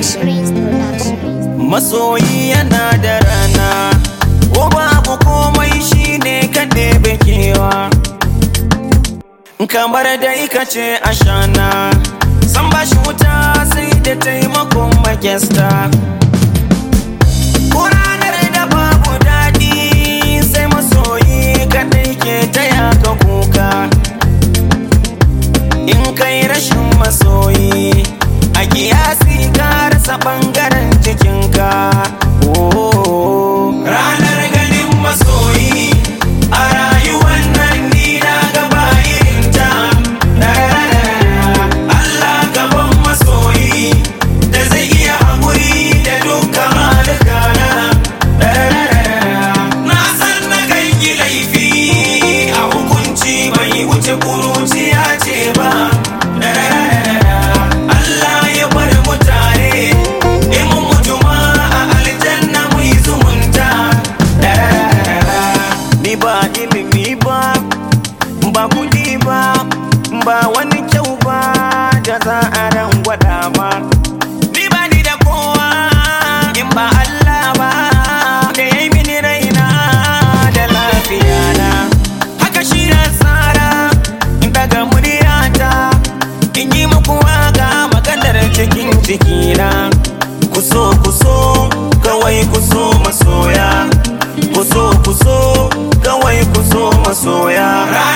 Masoyi yana da rana, ko babu komai shine ka ɗebe kewa. Kamar dai ka ce ashana, san ba shi wuta sai da taimakon magyasta. Ko ranar da babu daɗi sai masoyi kaɗai ke taya ka kuka. In kai rashin masoyi a kiyasi ka rasa ɓangaren cikinka. Ranar ganin masoyi a rayuwar nan ni na gaba irinta. Allah gaban masoyi da zai iya haƙuri da dukkan halukana. Na san na kan yi laifi a hukunci bai wuce kuruciya ce ba. Allah ya bar mu tare, in mun mutu ma a aljanna mu yi zumunta. Ni ba ilimi ba, ba kuɗi ba, ba wani kyau ba da za a rangwada ma. Ni ba ni da kowa in ba Allah ba, da ya yi mini raina da lafiyana. Haka shi na tsara in daga muryata, in yi muku waka maganar cikin jikina. Kuso kawai kuso masoya, kuso kawai kuso masoya.